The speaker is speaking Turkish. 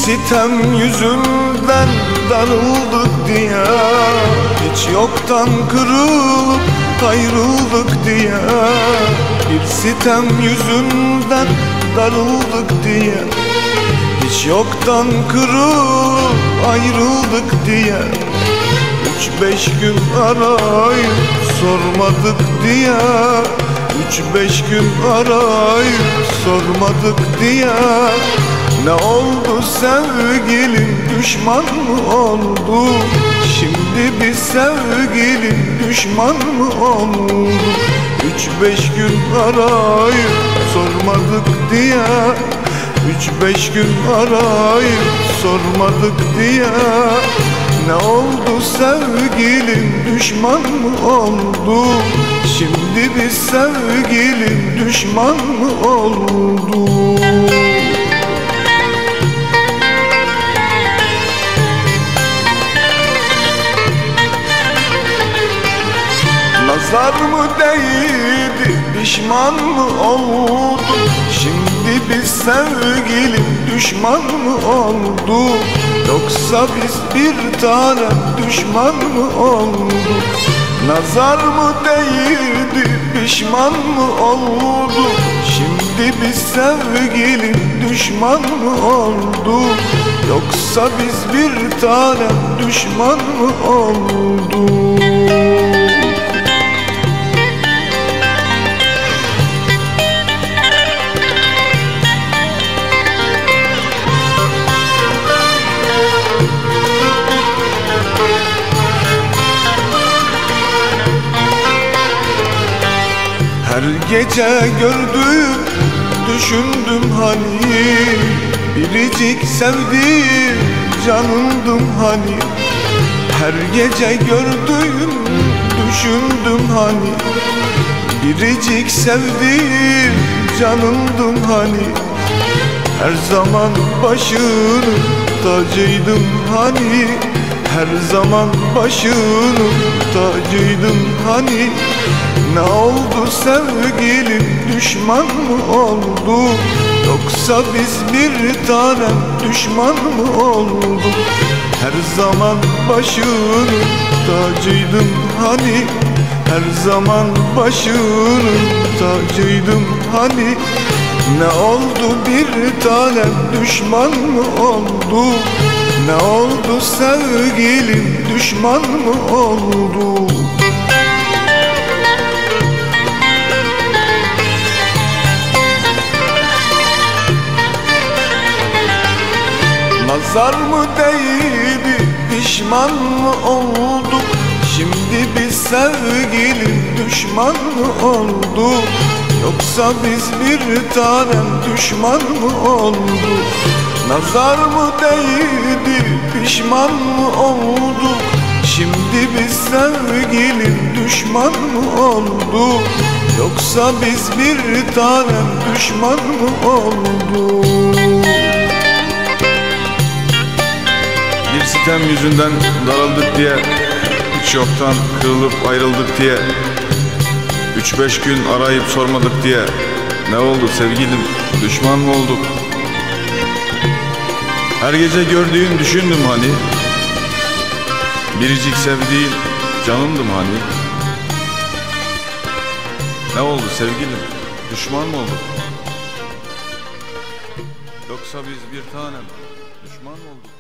sitem yüzünden darıldık diye, hiç yoktan kırılıp ayrıldık diye. Bir sitem yüzünden darıldık diye, hiç yoktan kırılıp ayrıldık diye. 3-5 gün arayıp sormadık diye, 3-5 gün arayıp sormadık diye. Ne oldu sevgilim, düşman mı oldu? Şimdi biz sevgilim, düşman mı oldu? 3-5 gün arayıp sormadık diye, 3-5 gün arayıp sormadık diye. Ne oldu sevgilim, düşman mı oldu? Şimdi biz sevgilim, düşman mı oldu? Nazar mı değdi, pişman mı oldun? Şimdi biz sevgilim, düşman mı olduk? Yoksa biz bir tane düşman mı olduk? Nazar mı değdi, pişman mı olduk? Şimdi biz sevgilim, düşman mı olduk? Yoksa biz bir tane düşman mı olduk? Her gece gördüm, düşündüm hani, biricik sevdiğim canımdım hani. Her gece gördüm, düşündüm hani, biricik sevdiğim canımdım hani. Her zaman başının tacıydım hani, her zaman başının tacıydım hani. Ne oldu sevgilim, düşman mı oldu? Yoksa biz bir tane düşman mı olduk? Her zaman başının tacıydım hani, her zaman başının tacıydım hani. Ne oldu bir tane düşman mı oldu? Ne oldu sevgilim, düşman mı oldu? Nazar mı değdi, pişman mı olduk? Şimdi biz sevgilim, düşman mı olduk? Yoksa biz bir tanem düşman mı olduk? Nazar mı değdi, pişman mı olduk? Şimdi biz sevgilim, düşman mı olduk? Yoksa biz bir tanem düşman mı olduk? Bir sitem yüzünden daraldık diye, hiç yoktan kırılıp ayrıldık diye. 3-5 gün arayıp sormadık diye. Ne oldu sevgilim, düşman mı olduk? Her gece gördüğün düşündüm hani, biricik sevdiğin canımdım hani. Ne oldu sevgilim, düşman mı olduk? Yoksa biz bir tanem düşman mı olduk?